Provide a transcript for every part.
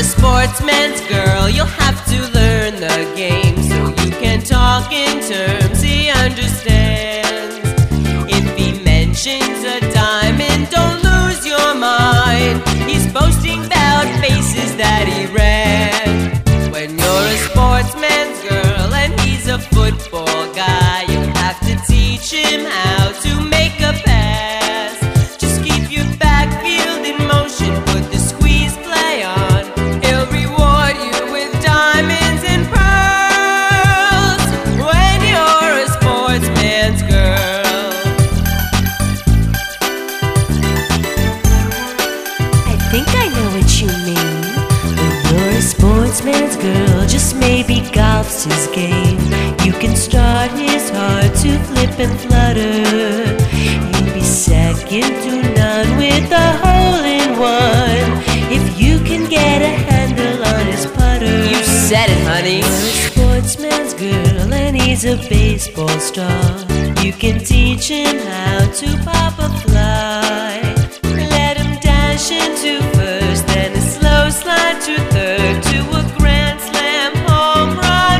sportsman's girl, you'll have to learn the game so you can talk in terms he understands. If he mentions a diamond, don't lose your mind. He's boasting about faces that he ran. When you're a sportsman's girl and he's a football guy, you'll have to teach him how to make a pass. Just keep your backfield in motion, put the squeeze play on. He'll reward you with diamonds and pearls when you're a sportsman's girl. I think I know what you mean. When you're a sportsman's girl, just maybe golf's his game. You can start his heart to flip and flutter. He'll be second to none with a hole-in-one if you can get a handle on his putter. You said it, honey. You're a sportsman's girl and he's a baseball star. You can teach him how to pop a fly. Let him dash into first, then a slow slide to third, to a grand slam home run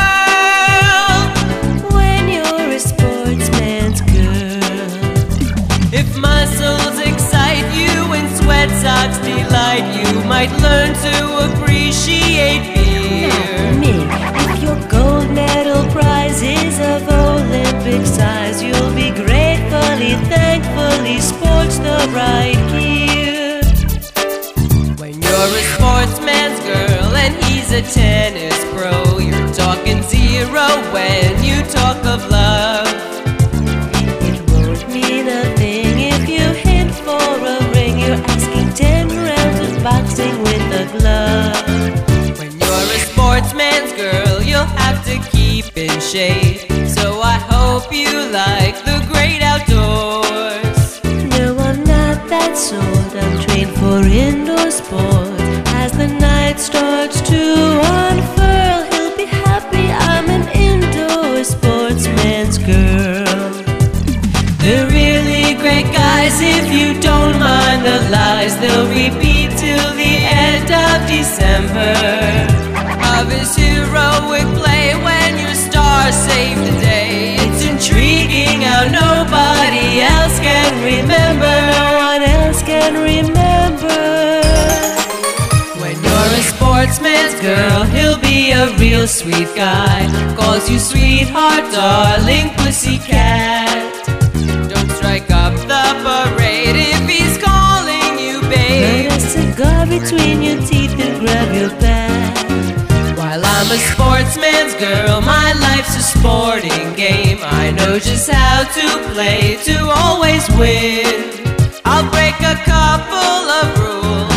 whirl. When you're a sportsman's girl, If muscles excite you and sweat socks delight you, might learn to appreciate beer. me, if your gold medal prize is of Olympic size, you'll be gratefully, thankfully sports the right gear. When you're a sportsman's girl and he's a tennis pro, you're talking zero when you talk of love. It won't mean a thing if you hint for a ring. You're asking 10 rounds of boxing with a glove. When you're a sportsman's girl, you'll have to keep in shape. So I hope you like the great outdoors. No, I'm not that sort. I'm trained for indoor sport. As the night starts to unfurl, he'll be happy I'm an indoor sportsman's girl. They're really great guys if you don't mind the lies. They'll repeat till the end of December of his heroic play when your star saved the day. It's intriguing how nobody else can remember. No one else can remember. When you're a sportsman's girl, he'll be a real sweet guy. Calls you sweetheart, darling, pussycat. Don't strike up the parade if he's calling you babe. Put a cigar between your teeth and grab your bag. While I'm a sportsman's girl, my life's a sporting game. I know just how to play to always win. I'll break a couple of rules